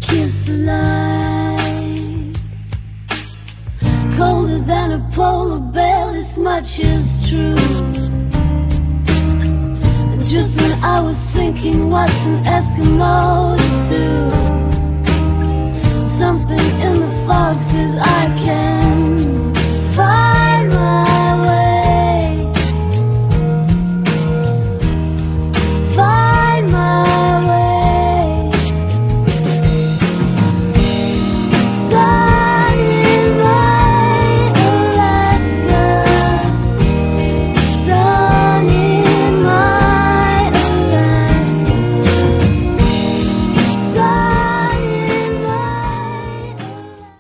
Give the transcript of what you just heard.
kiss the light. Colder than a polar bear, this much is true. And just when I was thinking what's an Eskimo